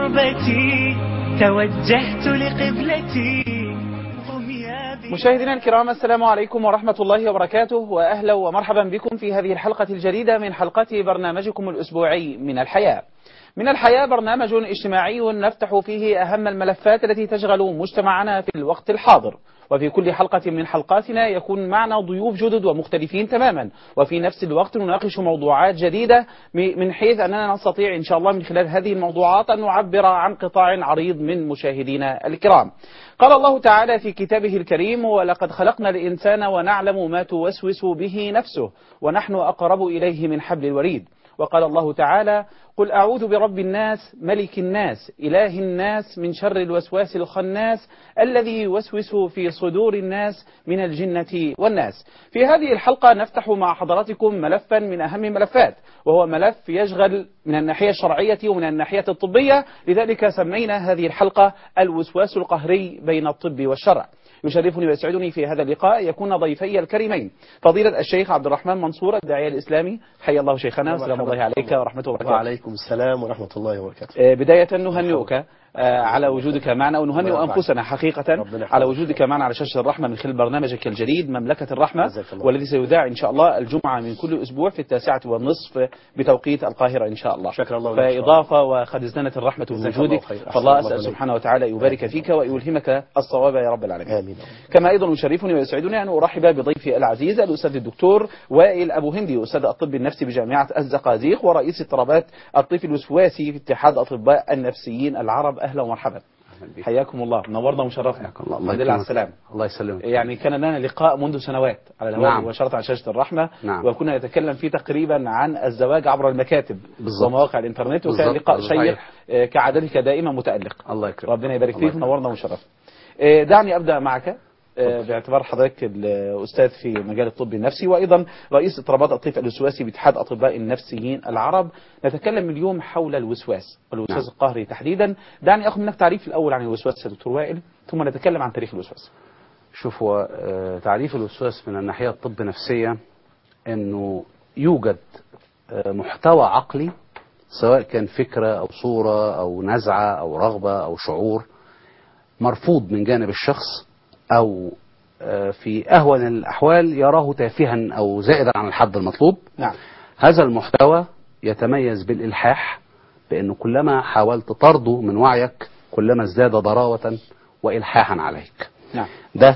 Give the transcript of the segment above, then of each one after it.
كربتي توجهت لقبلتي. مشاهدينا الكرام، السلام عليكم ورحمة الله وبركاته، وأهلا ومرحبا بكم في هذه الحلقة الجديدة من حلقات برنامجكم الأسبوعي من الحياة. من الحياة برنامج اجتماعي نفتح فيه أهم الملفات التي تشغل مجتمعنا في الوقت الحاضر، وفي كل حلقة من حلقاتنا يكون معنا ضيوف جدد ومختلفين تماما، وفي نفس الوقت نناقش موضوعات جديدة من حيث أننا نستطيع إن شاء الله من خلال هذه الموضوعات أن نعبر عن قطاع عريض من مشاهدينا الكرام. قال الله تعالى في كتابه الكريم: ولقد خلقنا الإنسان ونعلم ما توسوس به نفسه ونحن أقرب إليه من حبل الوريد. وقال الله تعالى: قل أعوذ برب الناس ملك الناس إله الناس من شر الوسواس الخناس الذي يوسوس في صدور الناس من الجنة والناس. في هذه الحلقة نفتح مع حضراتكم ملفا من أهم الملفات، وهو ملف يشغل من الناحية الشرعية ومن الناحية الطبية، لذلك سمينا هذه الحلقة الوسواس القهري بين الطب والشرع. يشرفني ويسعدني في هذا اللقاء يكون ضيفي الكريمين فضيلة الشيخ عبد الرحمن منصور الداعية الإسلامي، حيا الله شيخنا، والسلام الله عليك ورحمته وبركاته. وعليكم السلام ورحمة الله وبركاته. بداية نهنئك على وجودك معنا، ونهنئ أنفسنا حقيقة على وجودك معنا على شاشة الرحمة من خلال برنامجك الجديد مملكة الرحمة، والذي سيذاع إن شاء الله الجمعة من كل أسبوع في 9:30 بتوقيت القاهرة إن شاء الله. شكرا الله. فإضافة وقد ازدنت الرحمة بوجودك، فالله أسأل سبحانه وتعالى يبارك فيك ويلهمك الصواب يا رب العالمين. آمين. كما أيضا يشرفني ويسعدني أن أرحب بضيفي العزيز الأستاذ الدكتور وائل أبو هندي، أستاذ الطب النفسي بجامعة الزقازيق ورئيس اضطرابات الطفل الوسواسي في اتحاد أطباء النفسيين العرب. أهلا ومرحبا، حياكم الله، نورنا ومشرفنا. الحمد لله على السلامة. الله يسلمك. يعني كان لنا لقاء منذ سنوات على الهواء مباشرة على شاشة الرحمة، وكنا نتكلم فيه تقريبا عن الزواج عبر المكاتب ومواقع الإنترنت، وكان لقاء شيق كعادتك دائما متألق. الله يكرمك، ربنا يبارك فيك، نورنا ومشرفنا. دعني أبدأ معك باعتبار حضرتك الأستاذ في مجال الطب النفسي وأيضا رئيس اضطرابات الطفل الوسواسي باتحاد أطباء النفسيين العرب. نتكلم اليوم حول الوسواس والوسواس القهري تحديدا. دعني أخذ منك تعريف الأول عن الوسواس يا دكتور وائل، ثم نتكلم عن تاريخ الوسواس. شوف، هو تعريف الوسواس من الناحية الطب نفسية أنه يوجد محتوى عقلي، سواء كان فكرة أو صورة أو نزعة أو رغبة أو شعور، مرفوض من جانب الشخص، أو في أهون الأحوال يراه تافها أو زائدا عن الحد المطلوب. نعم. هذا المحتوى يتميز بالإلحاح، بأنه كلما حاولت طرده من وعيك كلما ازداد ضراوة وإلحاحا عليك. نعم. ده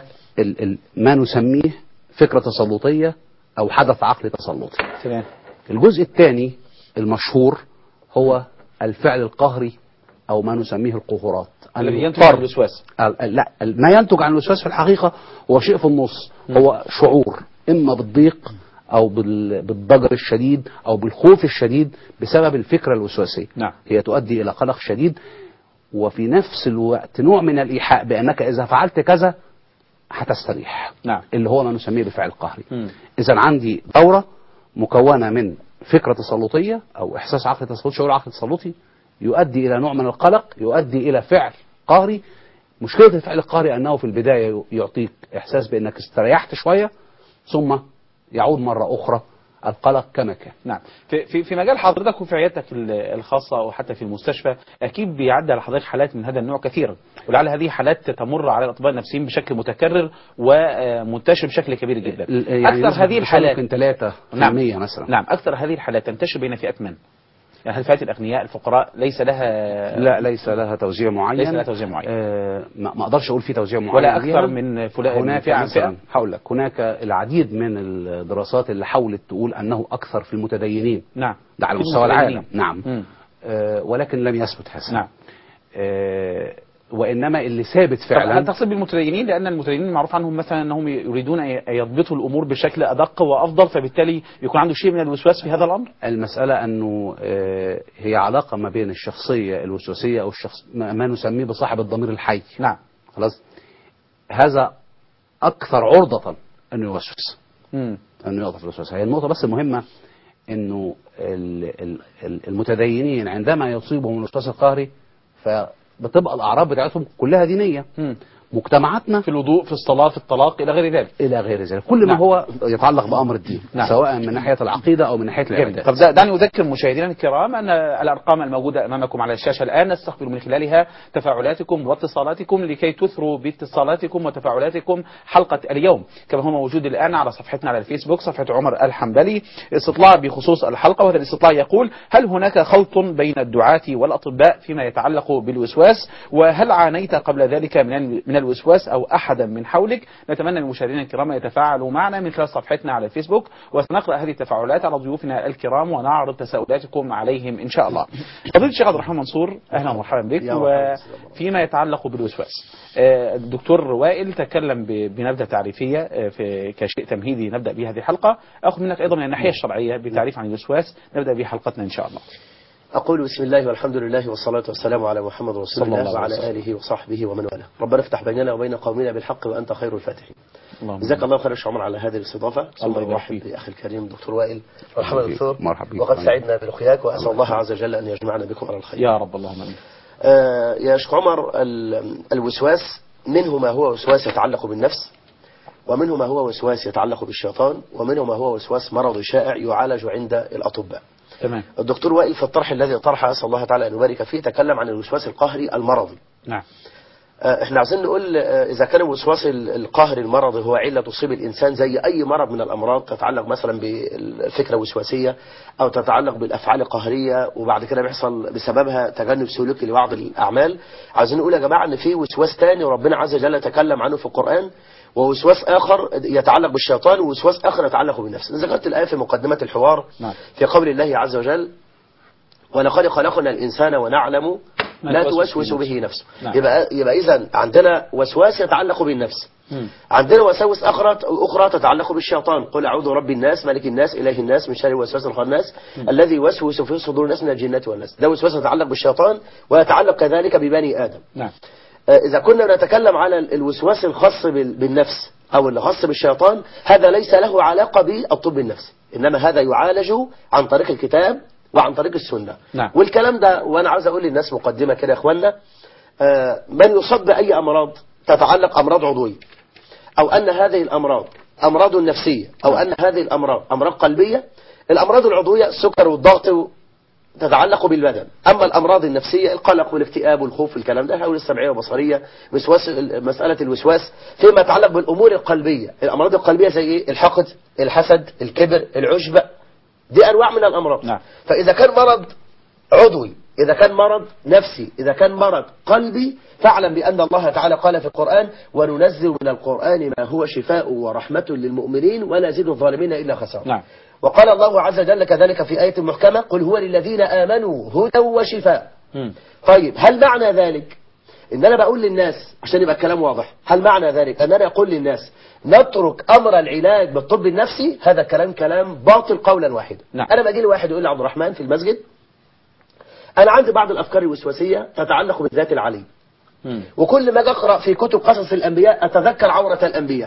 ما نسميه فكرة تسلطية أو حدث عقلي تسلطي. تمام. الجزء الثاني المشهور هو الفعل القهري أو ما نسميه القهرات الذي ينتج عن الوسواس. لا، ما ينتج عن الوسواس في الحقيقة هو شيء في النص، هو شعور إما بالضيق أو بالضجر الشديد أو بالخوف الشديد بسبب الفكرة الوسواسية. نعم. هي تؤدي إلى قلق شديد، وفي نفس الوقت نوع من الإيحاء بأنك إذا فعلت كذا هتستريح. نعم. اللي هو ما نسميه بفعل قهري. إذا عندي دورة مكونة من فكرة تسلطية أو إحساس عقلي تسلطي، شعور عقلي تسلطي يؤدي إلى نوع من القلق، يؤدي إلى فعل قهري. مشكلة الفعل القهري أنه في البداية يعطيك إحساس بأنك استريحت شوية، ثم يعود مرة أخرى القلق كما كان. نعم. في مجال حضرتك وفي عيادتك الخاصة أو حتى في المستشفى أكيد بيعدي على حضرتك حالات من هذا النوع كثيرا، ولعل هذه حالات تمر على الأطباء النفسيين بشكل متكرر ومنتشر بشكل كبير جدا. يعني أكثر هذه الحالات يمكن 3% مثلا. نعم. أكثر هذه الحالات تنتشر بين فئات من؟ يعني هل فئات الأغنياء الفقراء ليس لها؟ لا، ليس لها توزيع معين. ليس لها توزيع معين. ما أقدرش أقول في توزيع معين ولا أكثر من فلان. هناك مثلا هقول لك، هناك العديد من الدراسات اللي حاولت تقول أنه أكثر في المتدينين. نعم. ده على مستوى العالم. نعم. ولكن لم يثبت هذا. نعم. وإنما اللي ثابت فعلا. هل تقصد بالمتدينين؟ لأن المتدينين معروف عنهم مثلا أنهم يريدون أن يضبطوا الأمور بشكل أدق وأفضل، فبالتالي يكون عنده شيء من الوسواس في هذا الأمر. المسألة أنه هي علاقة ما بين الشخصية الوسواسية أو ما نسميه بصاحب الضمير الحي. نعم. خلاص. هذا أكثر عرضة أنه يوسوس. أنه يقف في الوسواس. هي النقطة بس المهمة أنه المتدينين عندما يصيبهم الوسواس القهري فبتبقى الأعراض بتاعتهم كلها دينية. مجتمعاتنا في الوضوء، في الصلاة، في الطلاق، إلى غير ذلك. إلى غير ذلك، كل ما نعم. هو يتعلق بأمر الدين، نعم. سواء من ناحية العقيدة أو من ناحية جميل. العبادات. طب دعني أذكر مشاهدينا الكرام أن الأرقام الموجودة أمامكم على الشاشة الآن نستقبل من خلالها تفاعلاتكم واتصالاتكم لكي تثروا باتصالاتكم وتفاعلاتكم حلقة اليوم، كما هو موجود الآن على صفحتنا على الفيسبوك، صفحة عمر الحنبلي. استطلاع بخصوص الحلقة، وهذا الاستطلاع يقول: هل هناك خلط بين الدعاة والأطباء فيما يتعلق بالوسواس؟ وهل عانيت قبل ذلك من الوسواس أو أحدا من حولك؟ نتمنى من المشاهدين الكرام يتفاعلوا معنا من خلال صفحتنا على الفيسبوك، وسنقرأ هذه التفاعلات على ضيوفنا الكرام ونعرض تساؤلاتكم عليهم إن شاء الله. فضيلة الشيخ عبد الرحمن منصور، أهلا ومرحبا بك. وفيما يتعلق بالوسواس، الدكتور وائل تكلم بنبذة تعريفية كشيء تمهيدي نبدأ به هذه الحلقة. أخذ منك أيضا من الناحية الشرعية بتعريف عن الوسواس نبدأ به حلقتنا إن شاء الله. أقول بسم الله والحمد لله والصلاة والسلام على محمد رسول الله وعلى آله وصحبه ومن والاه. ربنا افتح بيننا وبين قومنا بالحق وأنت خير الفاتحين. جزاك الله خير يا عمر على هذه الاستضافة. الله يرحب بأخي الكريم دكتور وائل. مرحبا دكتور. مرحبا. وقد سعدنا بلقياك وأسأل الله عز وجل أن يجمعنا بكم على الخير. يا رب اللهم آمين. يا شيخ عمر، الوسواس منه ما هو وسواس يتعلق بالنفس، ومنه ما هو وسواس يتعلق بالشيطان، ومنه ما هو وسواس مرضي شائع يعالج عند الأطباء. تمام. الدكتور وائل في الطرح الذي طرحه أسأل الله تعالى أن يبارك فيه تكلم عن الوسواس القهري المرضي. نعم. احنا عايزين نقول إذا كان الوسواس القهري المرضي هو علة تصيب الإنسان زي أي مرض من الأمراض تتعلق مثلا بالفكرة الوسواسية أو تتعلق بالأفعال القهرية وبعد كده بيحصل بسببها تجنب سلوكي لبعض الأعمال، عايزين نقول يا جماعة إن في وسواس تاني وربنا عز وجل تكلم عنه في القرآن، ووسواس آخر يتعلق بالشيطان، ووسواس آخر يتعلق بالنفس. ذكرت الآية في مقدمة الحوار في قول الله عز وجل: ولقد خلقنا الإنسان ونعلم لا توسوس به نفسه. يبقى إذن عندنا وسواس يتعلق بالنفس، عندنا وساوس أخرى تتعلق بالشيطان. قل أعوذ برب الناس ملك الناس إله الناس من شر الوسواس الخناس الذي يوسوس في صدور الناس من الجنة والناس. ده وسواس يتعلق بالشيطان ويتعلق كذلك ببني آدم. نعم. إذا كنا نتكلم على الوسواس الخاص بالنفس أو اللي خاص بالشيطان، هذا ليس له علاقة بالطب النفسي، إنما هذا يعالج عن طريق الكتاب وعن طريق السنة. نعم. والكلام ده، وأنا عاوز أقول للناس مقدمة كده يا إخوانا، من يصاب بأي أمراض تتعلق أمراض عضوية، أو أن هذه الأمراض أمراض نفسية، أو أن هذه الأمراض أمراض قلبية. الأمراض العضوية السكر والضغط تتعلق بالبدن، أما الأمراض النفسية القلق والاكتئاب والخوف الكلام ده هو السمعية والبصرية. مسألة الوسواس فيما يتعلق بالأمور القلبية، الأمراض القلبية زي إيه؟ الحقد، الحسد، الكبر، العجب، دي أنواع من الأمراض. نعم. فإذا كان مرض عضوي، إذا كان مرض نفسي، إذا كان مرض قلبي، فاعلم بأن الله تعالى قال في القرآن: وننزل من القرآن ما هو شفاء ورحمة للمؤمنين ولا يزيد الظالمين إلا خسارة. نعم. وقال الله عز وجل كذلك في آية محكمة: قل هو للذين آمنوا هدى وشفاء. طيب، هل معنى ذلك إن أنا بقول للناس، عشان يبقى الكلام واضح، هل معنى ذلك أن أنا أقول للناس نترك أمر العلاج بالطب النفسي؟ هذا كلام باطل قولا واحدا. نعم. أنا باجي لي واحد يقول لي: عبد الرحمن في المسجد أنا عندي بعض الأفكار الوسواسية تتعلق بالذات العلي، وكل ما أجي أقرأ في كتب قصص الأنبياء أتذكر عورة الأنبياء،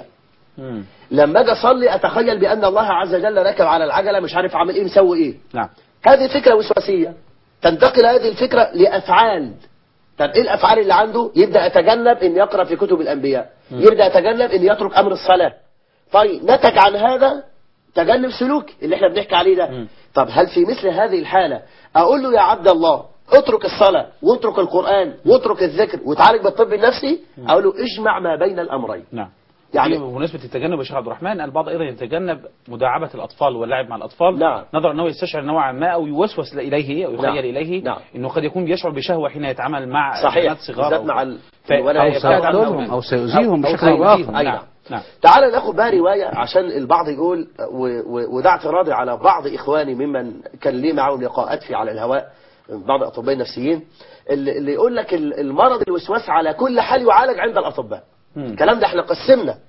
لما أجي أصلي أتخيل بأن الله عز وجل ركب على العجلة مش عارف عامل إيه مسوي إيه. نعم. هذه فكرة وسواسية. تنتقل هذه الفكرة لأفعال. طب إيه الأفعال اللي عنده؟ يبدأ يتجنب أن يقرأ في كتب الأنبياء، يبدأ يتجنب أن يترك أمر الصلاة. طيب، نتج عن هذا تجنب سلوك اللي احنا بنحكي عليه ده. طب هل في مثل هذه الحالة أقول له يا عبد الله اترك الصلاة واترك القرآن واترك الذكر وتعالج بالطب النفسي؟ أقول له اجمع ما بين الأمرين. نعم. يعني بمناسبة التجنب يا شيخ عبد الرحمن، البعض أيضا يتجنب مداعبة الأطفال واللعب مع الأطفال. نعم. نظرا أنه يستشعر نوعا ما أو يوسوس إليه أو يخيل إليه. نعم. أنه قد يكون بيشعر بشهوة حين يتعامل مع صحيح صغار مع أو سيقتلهم أو سيؤذيهم بشكل أو بآخر. نعم. نعم. تعال ناخد بقى رواية عشان البعض يقول، وده اعتراضي على بعض إخواني ممن كان لي معهم لقاءات في على الهواء، بعض الأطباء النفسيين اللي يقول لك المرض الوسواس على كل حال يعالج عند الأطباء. الكلام ده احنا قسمنا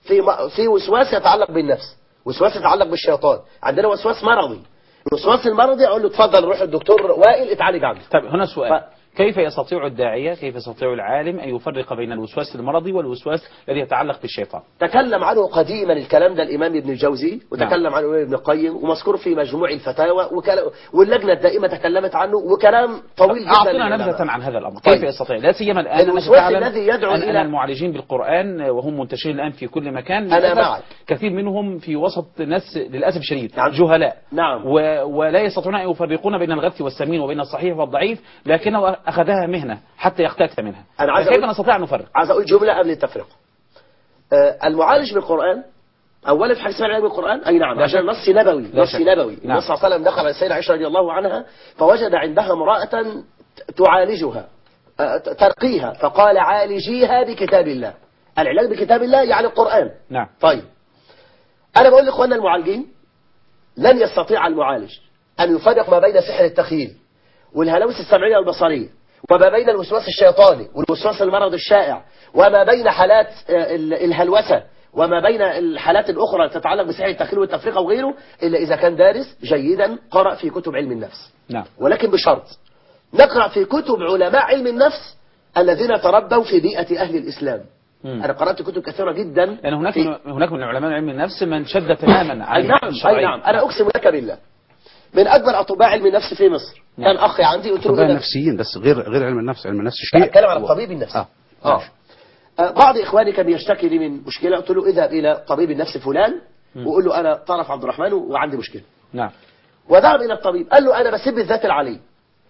في وسواس يتعلق بالنفس، وسواس يتعلق بالشيطان، عندنا وسواس مرضي. الوسواس المرضي اقول له اتفضل روح الدكتور وائل اتعالج عنه. طيب هنا سؤال، كيف يستطيع الداعية، كيف يستطيع العالم أن يفرق بين الوسواس المرضي والوسواس الذي يتعلق بالشيطان؟ تكلم عنه قديما الكلام ده الإمام ابن الجوزي، وتكلم عنه الإمام ابن القيم، ومذكور في مجموع الفتاوى، واللجنة الدائمة تكلمت عنه، وكلام طويل جدا. أعطنا نبذة عن هذا الأمر. كيف يستطيع، لا سيما الآن الوسواس الذي يدعو أن إلى المعالجين بالقرآن وهم منتشرين الآن في كل مكان، أنا معك. كثير منهم في وسط ناس للأسف الشديد نعم. جهلاء، نعم. ولا يستطيعون أن يفرقون بين الغث والسمين وبين الصحيح والضعيف، لكنه أخذها مهنة حتى يقتات منها. كيف نستطيع أن نفرق؟ عايز أقول جملة قبل التفرقة. المعالج بالقرآن أولا في حاجة اسمها العلاج بالقرآن، أي نعم، عشان نص نبوي، نص نبوي. النبي صلى الله عليه وسلم دخل على السيدة عائشة رضي الله عنها فوجد عندها امرأة تعالجها ترقيها، فقال عالجيها بكتاب الله. العلاج بكتاب الله يعني القرآن. نعم. طيب أنا بقول لإخواننا المعالجين لن يستطيع المعالج أن يفرق ما بين سحر التخيل والهلوس السمعية والبصرية، وما بين الوسواس الشيطاني والوسواس المرض الشائع، وما بين حالات الهلوسة، وما بين الحالات الأخرى تتعلق بسحر التخيل والتفرقة وغيره، إلا إذا كان دارس جيدا قرأ في كتب علم النفس. نعم. ولكن بشرط نقرأ في كتب علماء علم النفس الذين تربوا في بيئة أهل الإسلام. أنا قرأت كتب كثيرة جدا، لأن هناك من علماء علم النفس من شد تماما عن أي نعم. أنا أقسم لك بالله من أكبر أطباء علم النفس في مصر كان أخي عندي، قلت له أطباء نفسيين بس غير علم النفس. علم النفس شيء. أتكلم على الطبيب النفسي. بعض إخواني كان يشتكي لي من مشكلة، قلت له اذهب إلى طبيب النفس فلان وقول له أنا طرف عبد الرحمن وعندي مشكلة. نعم. وذهب إلى الطبيب قال له أنا بسب الذات العلي.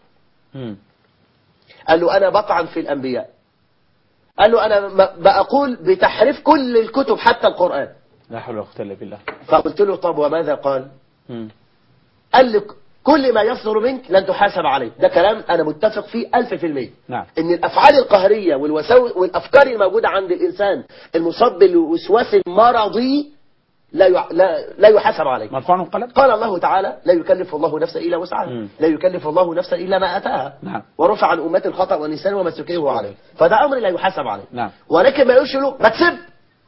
قال له أنا بطعن في الأنبياء. قال له أنا بقول بتحريف كل الكتب حتى القرآن. لا حول ولا قوة إلا بالله. فقلت له طب وماذا قال؟ قال لك كل ما يصدر منك لن تحاسب عليه. ده كلام أنا متفق فيه 1000%. نعم. إن الأفعال القهرية والأفكار الموجودة عند الإنسان المصاب بالوسواس المرضي لا يحاسب عليه. مرفوع قلم. قال الله تعالى لا يكلف الله نفسا إلا وسعها، لا يكلف الله نفسا إلا ما أتاها. نعم. ورفع عن أمة الخطأ والنسيان وما استكرهوا عليه، فده أمر لا يحاسب عليه. نعم. ولكن ما يقولش له ما تسب.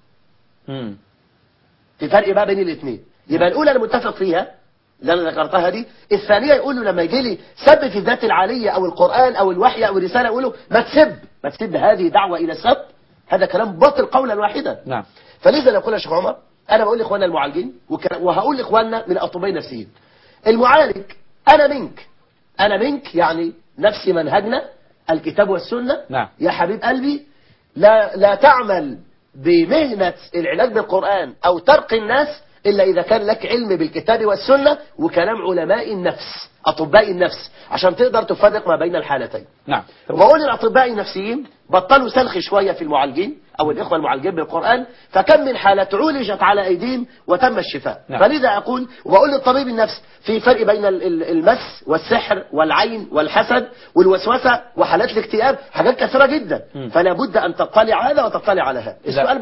في فرق بقى بين الاثنين. يبقى الأولى أنا متفق فيها اللي أنا ذكرتها دي. الثانية يقول له لما يجي لي سب في الذات العالية أو القرآن أو الوحي أو الرسالة، يقول له ما تسب، هذه دعوة إلى السب، هذا كلام باطل قولا واحدا. نعم. فلذا نقول يا شيخ عمر، أنا بقول لإخواننا المعالجين وهقول لإخواننا من الأطباء النفسيين، المعالج أنا منك يعني نفسي منهجنا الكتاب والسنة. نعم. يا حبيب قلبي لا تعمل بمهنة العلاج بالقرآن أو ترقي الناس إلا إذا كان لك علم بالكتاب والسنة وكلام علماء النفس أطباء النفس عشان تقدر تفرق ما بين الحالتين. نعم. وأقول للأطباء النفسيين بطلوا سلخ شوية في المعالجين أو الإخوة المعالجين بالقرآن، فكم من حالة عولجت على أيديهم وتم الشفاء. نعم. فلذا أقول وأقول للطبيب النفس في فرق بين المس والسحر والعين والحسد والوسوسة وحالات الاكتئاب، حاجات كثيرة جدا. فلا بد أن تطلع على هذا وتطلع على هذا. السؤال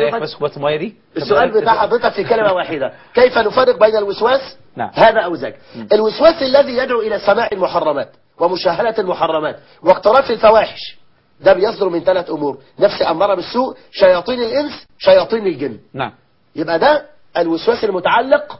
بتاع حضرتك في كلمة واحدة، كيف نفرق بين الوسواس؟ نعم. هذا أو ذاك. الوسواس الذي يدعو إلى سماع المحرمات ومشاهدة المحرمات واقتراف الفواحش، ده بيصدر من 3 أمور: نفس أمارة بالسوء، شياطين الإنس، شياطين الجن. نعم. يبقى ده الوسواس المتعلق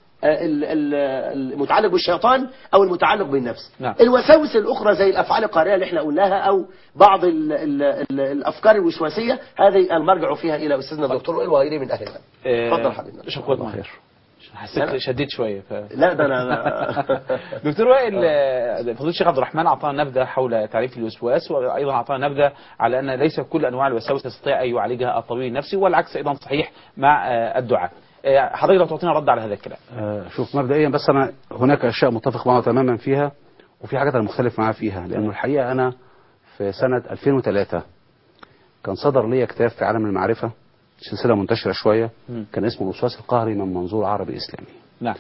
بالشيطان أو المتعلق بالنفس. نعم. الوساوس الأخرى زي الأفعال القهرية اللي احنا قلناها أو بعض الأفكار الوسواسية، هذه المرجع فيها إلى أستاذنا الدكتور وائل وغيره من أهل العلم. اتفضل حبيبنا. شكرا الله خير. حسيت شديد شوية لا ده أنا دكتور وائل، فضيلة الشيخ عبد الرحمن أعطانا نبذة حول تعريف الوسواس، وأيضا أعطانا نبذة على أن ليس كل أنواع الوساوس يستطيع أن يعالجها الطبيب النفسي، والعكس أيضا صحيح مع الدعاء. حضرتك لو تعطينا رد على هذا الكلام. شوف مبدئيا بس أنا هناك أشياء متفق معه تماما فيها، وفي حاجات أنا مختلف معاه فيها، لأنه الحقيقة أنا في سنة 2003 كان صدر لي كتاب في عالم المعرفة، سلسلة منتشرة شوية، كان اسمه الوسواس القهري من منظور عربي إسلامي. نعم.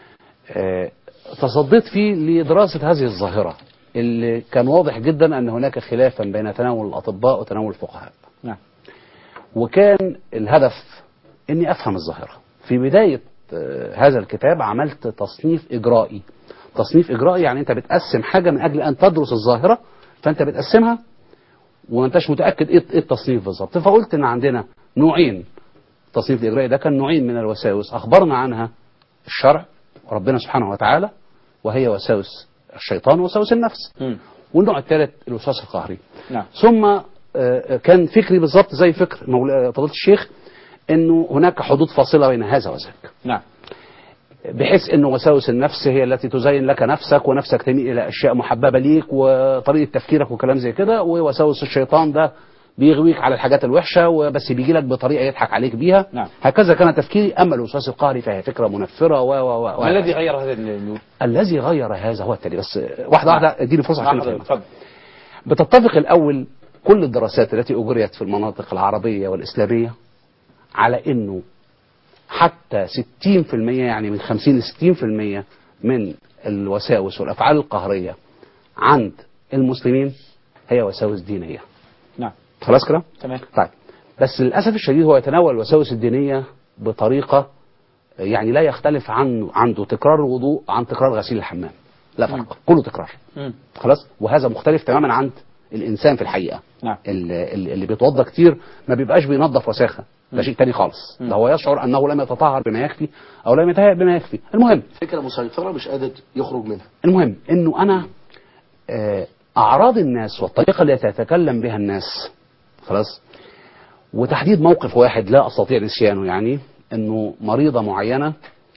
تصديت فيه لدراسة هذه الظاهرة اللي كان واضح جدا أن هناك خلافا بين تناول الأطباء وتناول الفقهاء. نعم. وكان الهدف أني أفهم الظاهرة. في بداية هذا الكتاب عملت تصنيف إجرائي. تصنيف إجرائي يعني أنت بتقسم حاجة من أجل أن تدرس الظاهرة، فأنت بتقسمها وأنتش متأكد إيه التصنيف بالظبط. فقلت أن عندنا نوعين. التصنيف الإجرائي ده كان نوعين من الوساوس أخبرنا عنها الشرع وربنا سبحانه وتعالى، وهي وساوس الشيطان ووساوس النفس. والنوع الثالث الوسواس القهري. نعم. ثم كان فكري بالضبط زي فكر فضيلة الشيخ، انه هناك حدود فاصلة بين هذا وذاك، نعم. بحيث انه وساوس النفس هي التي تزين لك نفسك، ونفسك تميل الى اشياء محببة ليك وطريقة تفكيرك وكلام زي كده، ووساوس الشيطان ده بيغويك على الحاجات الوحشة وبس بيجي لك بطريقة يضحك عليك بيها. نعم. هكذا كان تفكيري. اما الوسواس القهري فهي فكرة منفرة ما الذي غير هذا الذي غير هذا هو التالي. بس واحدة اديني فرصة عشان اتفضل. افهم. بتتفق الاول كل الدراسات التي اجريت في المناطق العربية والاسلامية على انه حتى 60%، يعني من 50 ل 60% من الوساوس والافعال القهرية عند المسلمين هي وساوس دينية. نعم. خلاص كده؟ تمام. طيب، بس للاسف الشديد هو يتناول الوساوس الدينية بطريقة يعني لا يختلف عنده تكرار الوضوء عن تكرار غسيل الحمام، لا فرق، كله تكرار. خلاص. وهذا مختلف تماما عن الانسان في الحقيقة. نعم. اللي بيتوضى كتير ما بيبقاش بينظف وساخة، ده شيء تاني خالص. ده هو يشعر انه لم يتطهر بما يكفي او لم يتهيأ بما يكفي. المهم فكرة مسيطرة مش قادر يخرج منها. المهم انه انا اعراض الناس والطريقة التي يتكلم بها الناس، خلاص، وتحديد موقف واحد لا استطيع نسيانه، يعني انه مريضة معينة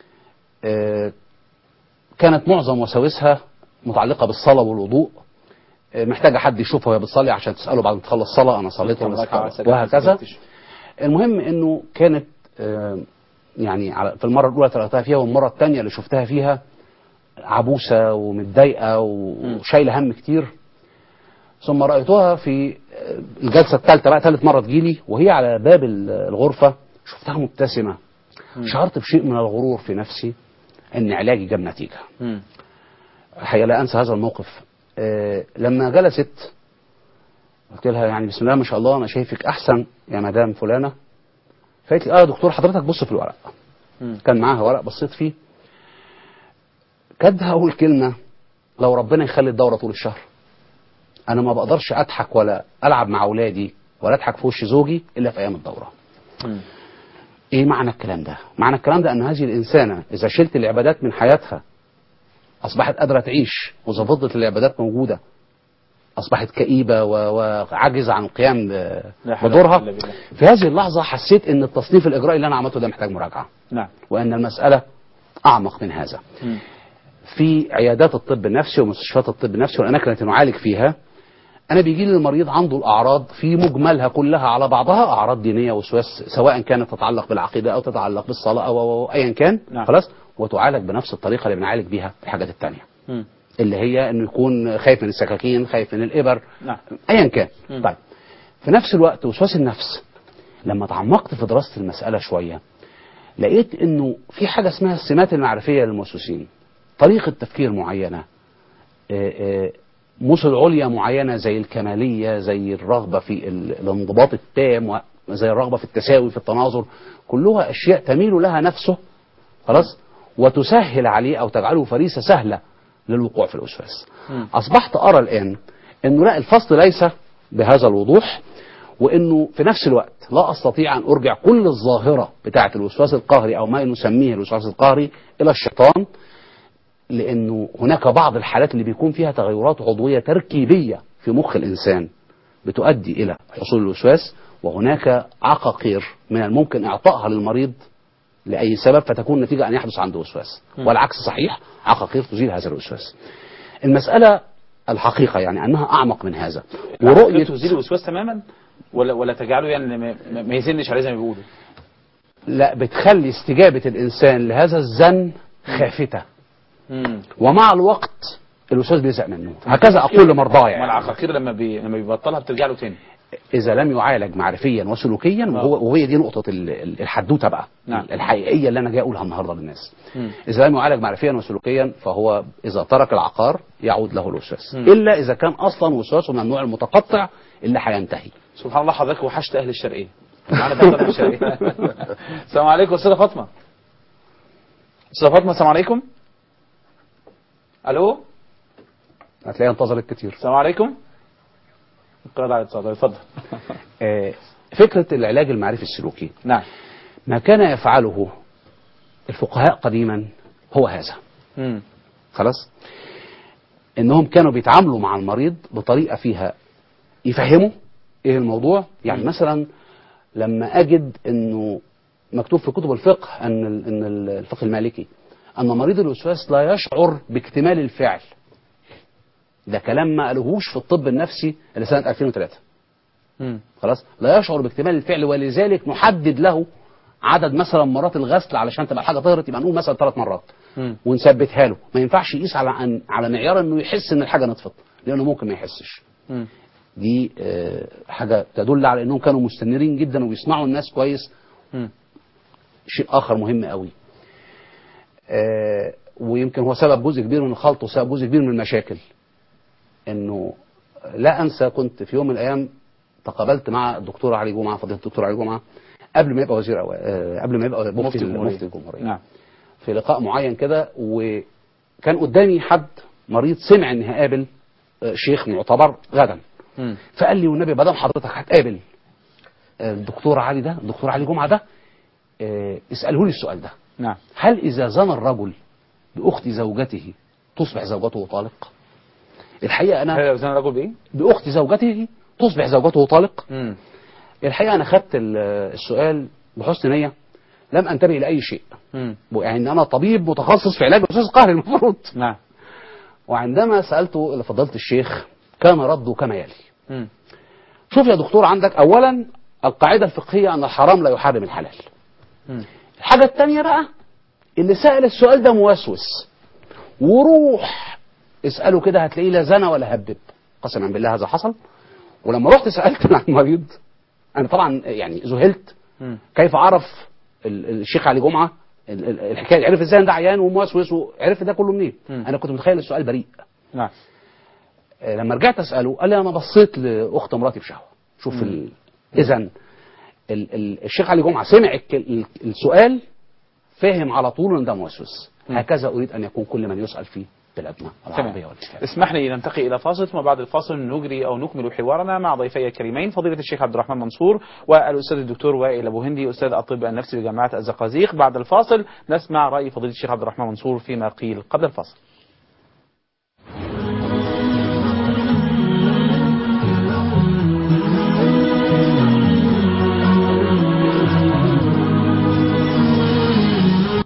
كانت معظم وساوسها متعلقة بالصلاة والوضوء، محتاجة حد يشوفها وهي بتصلي عشان تسأله بعد ما تخلص الصلاة أنا صليت ولا وهكذا. المهم إنه كانت يعني في المرة الأولى تلقتها فيها، والمرة الثانية اللي شفتها فيها عبوسة ومتضايقة وشايلة هم كتير. ثم رأيتها في الجلسة الثالثة بقى، ثالث مرة تجيلي وهي على باب الغرفة، شفتها مبتسمة. شعرت بشيء من الغرور في نفسي إن علاجي جاب نتيجة. الحقيقة لا أنسى هذا الموقف. لما جلست قلت لها يعني بسم الله ما شاء الله أنا شايفك أحسن يا مدام فلانة. فقالت لي يا دكتور حضرتك بص في الورق. كان معاها ورق بصيت فيه، كدها أول كلمة لو ربنا يخلي الدورة طول الشهر. أنا ما بقدرش أضحك ولا ألعب مع أولادي ولا أضحك في وش زوجي إلا في أيام الدورة. إيه معنى الكلام ده؟ معنى الكلام ده أن هذه الإنسانة إذا شلت العبادات من حياتها أصبحت قادرة تعيش، وإذا فضلت العبادات موجودة أصبحت كئيبة وعاجزة عن القيام بدورها. في هذه اللحظة حسيت أن التصنيف الإجرائي اللي أنا عملته ده محتاج مراجعة. نعم. وأن المسألة أعمق من هذا. في عيادات الطب النفسي ومستشفيات الطب النفسي والأماكن التي نعالج فيها، أنا بيجي لي المريض عنده الأعراض في مجملها كلها على بعضها أعراض دينية وسواس، سواء كانت تتعلق بالعقيدة أو تتعلق بالصلاة أو أيا كان. نعم. خلاص. وتعالج بنفس الطريقة اللي بنعالج بيها الحاجات التانية، اللي هي انه يكون خايف من السكاكين، خايف من الإبر. نعم. ايا كان. طيب، في نفس الوقت وسواس النفس لما تعمقت في دراسة المسألة شوية لقيت انه في حاجة اسمها السمات المعرفية للموسوسين، طريقة تفكير معينة، مثل عليا معينة زي الكمالية، زي الرغبة في الانضباط التام، زي الرغبة في التساوي في التناظر، كلها أشياء تميل لها نفسه. خلاص. وتسهل عليه أو تجعله فريسة سهلة للوقوع في الوسواس. أصبحت أرى الآن أنه لا، الفصل ليس بهذا الوضوح، وأنه في نفس الوقت لا أستطيع أن أرجع كل الظاهرة بتاعة الوسواس القهري أو ما نسميه الوسواس القهري إلى الشيطان، لأنه هناك بعض الحالات اللي بيكون فيها تغيرات عضوية تركيبية في مخ الإنسان بتؤدي إلى حصول الوسواس، وهناك عقاقير من الممكن إعطائها للمريض لأي سبب فتكون نتيجة أن يحدث عنده وسواس، والعكس صحيح، عقاقير تزيل هذا الوسواس. المسألة الحقيقة يعني أنها أعمق من هذا. ورؤية تزيل الوسواس تماما ولا تجعله يعني ما يزنش عليه زي ما بيقولوا؟ لا، بتخلي استجابة الإنسان لهذا الزن خافتة، ومع الوقت الوسواس بيزهق منه. هكذا أقول لمرضاي يعني. العقاقير لما بيبطلها بترجع له تاني إذا لم يعالج معرفيا وسلوكيا، وهي دي نقطة الحدوتة بقى. نعم. الحقيقية اللي أنا جاي أقولها النهاردة للناس. إذا لم يعالج معرفيا وسلوكيا فهو إذا ترك العقار يعود له الوسواس، إلا إذا كان أصلا وسواسه من النوع المتقطع اللي هينتهي. سبحان الله، حضرتك وحشت أهل الشرقية. معنا دكتور في الشرقية. السلام عليكم أستاذة فاطمة. أستاذة فاطمة السلام عليكم. ألو. هتلاقيها انتظرت كتير. السلام عليكم. اتفضل. فكرة العلاج المعرفي السلوكي. نعم. ما كان يفعله الفقهاء قديما هو هذا. خلاص. انهم كانوا بيتعاملوا مع المريض بطريقة فيها يفهموا ايه الموضوع. يعني مثلا لما اجد انه مكتوب في كتب الفقه ان الفقه المالكي ان مريض الوسواس لا يشعر باكتمال الفعل، ده كلام ما قالوهوش في الطب النفسي اللي سنة 2003. خلاص، لا يشعر باكتمال الفعل، ولذلك نحدد له عدد مثلا مرات الغسل علشان تبقى الحاجه طهرت، يبقى نقول مثلا 3 مرات ونثبتها له. ما ينفعش يقيس على معيار انه يحس ان الحاجه نطفت، لانه ممكن ما يحسش. دي حاجه تدل على انهم كانوا مستنيرين جدا وبيسمعوا الناس كويس. شيء اخر مهم قوي، ويمكن هو سبب جزء كبير من الخلط وسبب جزء كبير من المشاكل، انه لا انسى كنت في يوم من الايام تقابلت مع الدكتور علي جمعه، فضيله الدكتور علي جمعه، قبل ما يبقى وزير قبل ما يبقى مفتي الجمهوريه. نعم. في لقاء معين كده، وكان قدامي حد مريض سمع ان هقابل شيخ معتبر غدا، فقال لي والنبي ما دام حضرتك هتقابل الدكتور علي ده، الدكتور علي جمعه ده، اساله لي السؤال ده. نعم. هل اذا زنى الرجل باخت زوجته تصبح زوجته طالق؟ الحقيقه انا هل زنى الرجل بايه؟ باخت زوجته تصبح زوجته طالق؟ الحقيقه انا خدت السؤال بحسن نيه، لم انتبه لاي شيء. يعني انا طبيب متخصص في علاج الوسواس القهري المفروض. نعم. وعندما سالته لفضيله الشيخ كان رده كما يلي. شوف يا دكتور، عندك اولا القاعده الفقهيه ان الحرام لا يحرم الحلال. الحاجه الثانيه بقى، اللي سال السؤال ده موسوس، وروح اساله كده هتلاقيه لا زنى ولا هبب. قسما بالله هذا حصل. ولما رحت سالت مع المريض، انا طبعا يعني ذهلت كيف عرف الشيخ علي جمعه الحكايه، عرف ازاي ان ده عيان وموسوس، وعرف ده كله منين؟ انا كنت متخيل السؤال بريء. نعم. لما رجعت اساله قال لي انا بصيت لاخت مراتي بشهوه. شوف اذا الشيخ علي جمعه سمع السؤال، فهم على طول ان ده موسوس. هكذا اريد ان يكون كل من يسال فيه بلادنا العربيه والاسلاميه. اسمح لي ننتقل الى فاصل، ثم بعد الفاصل نجري او نكمل حوارنا مع ضيفي الكريمين فضيله الشيخ عبد الرحمن منصور والاستاذ الدكتور وائل ابو هندي استاذ الطب النفسي بجامعه الزقازيق. بعد الفاصل نسمع راي فضيله الشيخ عبد الرحمن منصور فيما قيل قبل الفاصل.